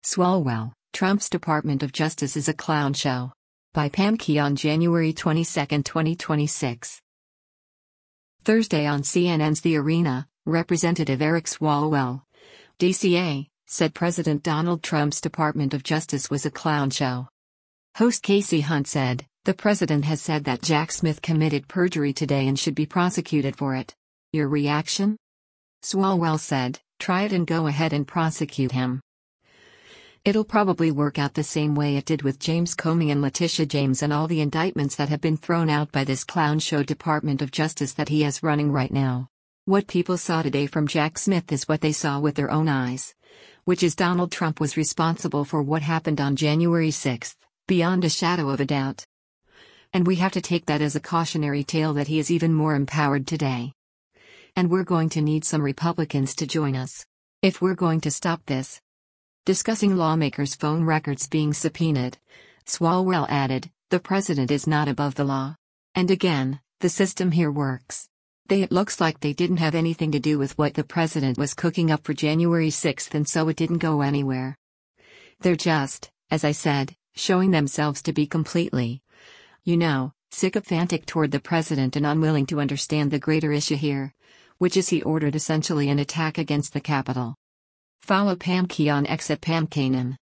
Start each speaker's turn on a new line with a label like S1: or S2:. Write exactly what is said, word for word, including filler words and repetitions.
S1: Swalwell, Trump's Department of Justice is a clown show. By Pam Key on January twenty-second, twenty twenty-six. Thursday on C N N's The Arena, Representative Eric Swalwell, D C A, said President Donald Trump's Department of Justice was a clown show. Host Casey Hunt said, "The president has said that Jack Smith committed perjury today and should be prosecuted for it. Your reaction?" Swalwell said, "Try it and go ahead and prosecute him. It'll probably work out the same way it did with James Comey and Letitia James and all the indictments that have been thrown out by this clown show Department of Justice that he has running right now. What people saw today from Jack Smith is what they saw with their own eyes, which is Donald Trump was responsible for what happened on January sixth, beyond a shadow of a doubt. And we have to take that as a cautionary tale that he is even more empowered today. And we're going to need some Republicans to join us if we're going to stop this." Discussing lawmakers' phone records being subpoenaed, Swalwell added, "The president is not above the law. And again, the system here works. They it looks like they didn't have anything to do with what the president was cooking up for January sixth and so it didn't go anywhere. They're just, as I said, showing themselves to be completely, you know, sycophantic toward the president and unwilling to understand the greater issue here, which is he ordered essentially an attack against the Capitol." Follow Pam Key on X at Pam Kanan.